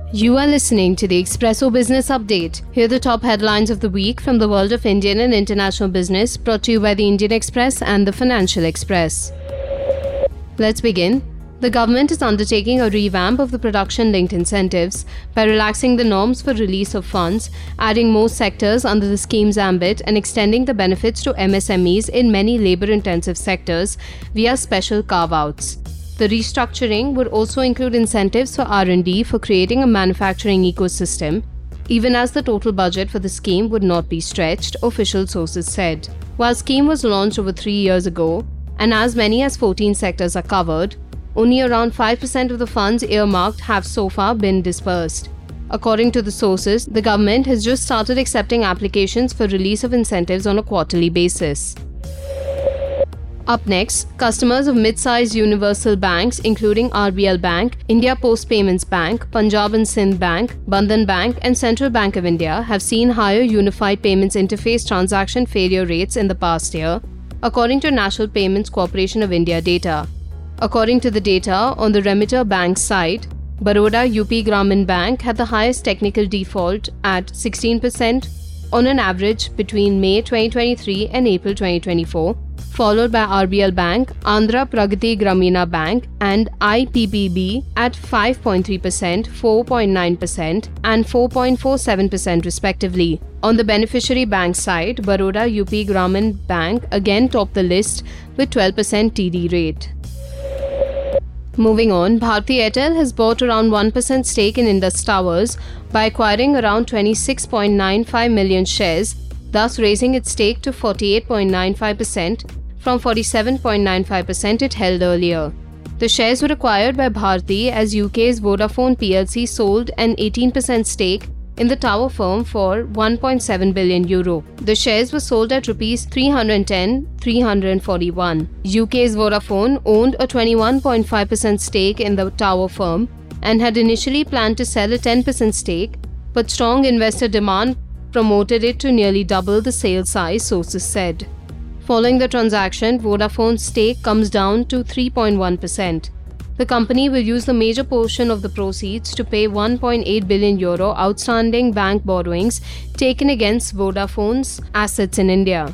You are listening to the Expresso Business Update. Here are the top headlines of the week from the world of Indian and international business, brought to you by the Indian Express and the Financial Express. Let's begin. The government is undertaking a revamp of the production-linked incentives by relaxing the norms for release of funds, adding more sectors under the scheme's ambit and extending the benefits to MSMEs in many labour-intensive sectors via special carve-outs. The restructuring would also include incentives for R&D for creating a manufacturing ecosystem, even as the total budget for the scheme would not be stretched, official sources said. While the scheme was launched over 3 years ago, and as many as 14 sectors are covered, only around 5% of the funds earmarked have so far been disbursed. According to the sources, the government has just started accepting applications for release of incentives on a quarterly basis. Up next, customers of mid-sized universal banks including RBL Bank, India Post Payments Bank, Punjab and Sindh Bank, Bandhan Bank and Central Bank of India have seen higher Unified Payments Interface transaction failure rates in the past year, according to National Payments Corporation of India data. According to the data on the Remitter Bank site, Baroda UP Gramin Bank had the highest technical default at 16% on an average between May 2023 and April 2024, followed by RBL Bank, Andhra Pragati Gramina Bank and IPPB at 5.3%, 4.9% and 4.47% respectively. On the beneficiary bank side, Baroda UP Gramin Bank again topped the list with 12% TD rate. Moving on, Bharti Airtel has bought around 1% stake in Indus Towers by acquiring around 26.95 million shares, thus raising its stake to 48.95% from 47.95% it held earlier. The shares were acquired by Bharti as UK's Vodafone plc sold an 18% stake in the tower firm for €1.7 billion. The shares were sold at ₹310,341. UK's Vodafone owned a 21.5% stake in the tower firm and had initially planned to sell a 10% stake, but strong investor demand promoted it to nearly double the sale size, sources said. Following the transaction, Vodafone's stake comes down to 3.1%. The company will use the major portion of the proceeds to pay €1.8 billion outstanding bank borrowings taken against Vodafone's assets in India.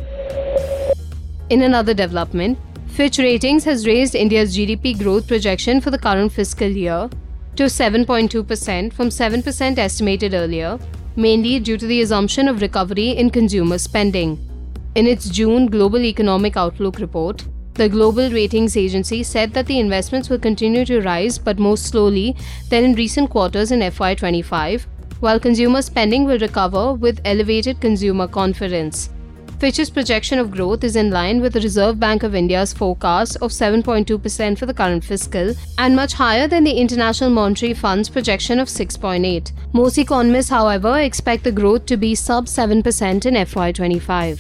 In another development, Fitch Ratings has raised India's GDP growth projection for the current fiscal year to 7.2% from 7% estimated earlier, mainly due to the assumption of recovery in consumer spending. In its June Global Economic Outlook report, the global ratings agency said that the investments will continue to rise but more slowly than in recent quarters in FY25, while consumer spending will recover with elevated consumer confidence. Fitch's projection of growth is in line with the Reserve Bank of India's forecast of 7.2% for the current fiscal and much higher than the International Monetary Fund's projection of 6.8%. Most economists, however, expect the growth to be sub 7% in FY25.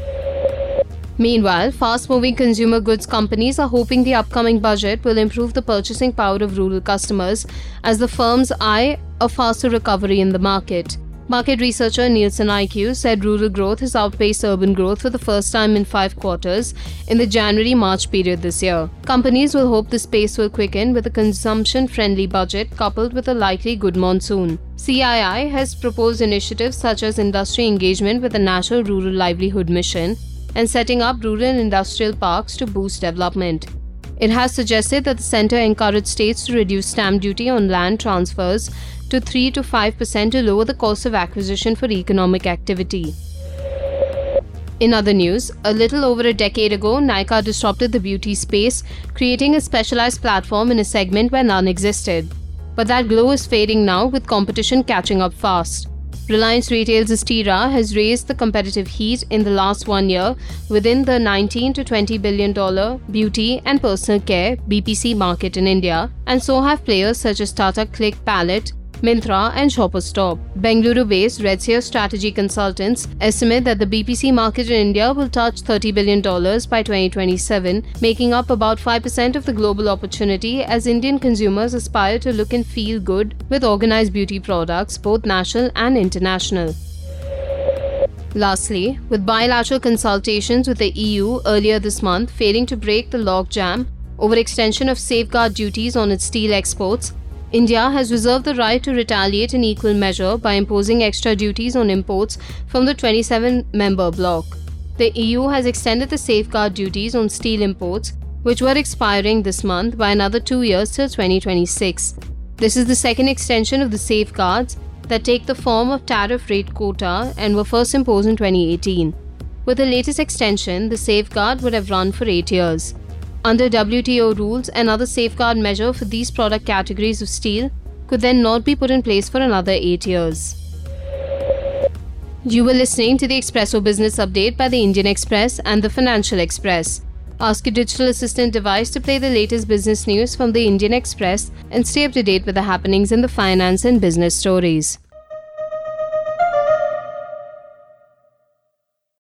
Meanwhile, fast-moving consumer goods companies are hoping the upcoming budget will improve the purchasing power of rural customers as the firms eye a faster recovery in the market. Market researcher Nielsen IQ said rural growth has outpaced urban growth for the first time in 5 quarters in the January-March period this year. Companies will hope this pace will quicken with a consumption-friendly budget coupled with a likely good monsoon. CII has proposed initiatives such as industry engagement with the National Rural Livelihood Mission and setting up rural and industrial parks to boost development. It has suggested that the centre encourage states to reduce stamp duty on land transfers to 3 to 5% to lower the cost of acquisition for economic activity. In other news, a little over a decade ago, Nykaa disrupted the beauty space, creating a specialized platform in a segment where none existed. But that glow is fading now with competition catching up fast. Reliance Retail's Estira has raised the competitive heat in the last 1 year within the $19 to $20 billion beauty and personal care BPC market in India, and so have players such as Tata Click Palette, Myntra and Shoppers Stop. Bengaluru-based Redseer Strategy Consultants estimate that the BPC market in India will touch $30 billion by 2027, making up about 5% of the global opportunity as Indian consumers aspire to look and feel good with organized beauty products, both national and international. Lastly, with bilateral consultations with the EU earlier this month failing to break the logjam over extension of safeguard duties on its steel exports, India has reserved the right to retaliate in equal measure by imposing extra duties on imports from the 27-member bloc. The EU has extended the safeguard duties on steel imports, which were expiring this month, by another 2 years till 2026. This is the second extension of the safeguards that take the form of tariff rate quota and were first imposed in 2018. With the latest extension, the safeguard would have run for 8 years. Under WTO rules, another safeguard measure for these product categories of steel could then not be put in place for another 8 years. You were listening to the Expresso Business Update by the Indian Express and the Financial Express. Ask your digital assistant device to play the latest business news from the Indian Express and stay up to date with the happenings in the finance and business stories.